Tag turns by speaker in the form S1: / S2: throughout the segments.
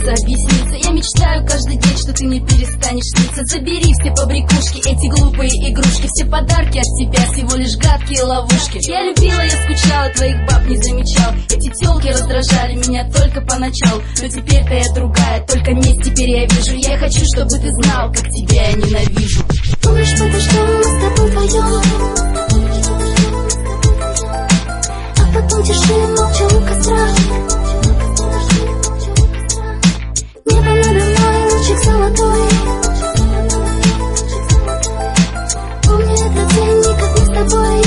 S1: пытаются объясниться. Я мечтаю каждый день, что ты не перестанешь сниться. Забери все побрякушки, эти глупые игрушки. Все подарки от тебя всего лишь гадкие ловушки. Я любила, я скучала, твоих баб не замечал. Эти тёлки раздражали меня только поначалу. Но теперь-то я другая, только месть теперь я вижу. Я хочу, чтобы ты знал, как тебя я ненавижу.
S2: Помнишь, подождем мы с тобой вдвоем, а потом тиши молча у костра. Небо надо мной, лучик золотой. Помни этот день, не как мы с тобой.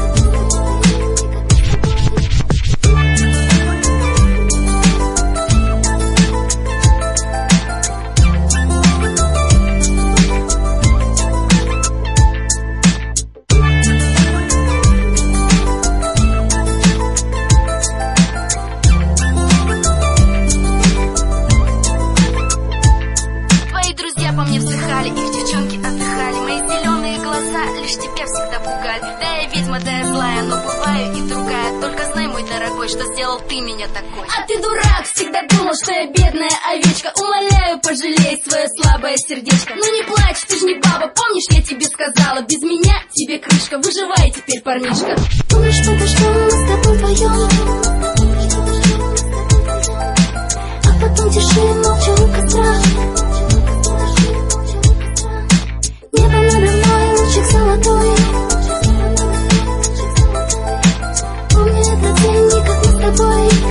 S1: По мне всыхали, их девчонки отдыхали. Мои зеленые глаза лишь тебя всегда пугали. Да я ведьма, да я злая, но бываю и другая. Только знай, мой дорогой, что сделал ты меня такой.
S2: А ты дурак, всегда думал, что я бедная овечка. Умоляю, пожалей свое слабое сердечко. Ну не плачь, ты ж не баба, помнишь, я тебе сказала, без меня тебе крышка, выживай теперь, парнишка. Помнишь, подождем мы с тобой вдвоем,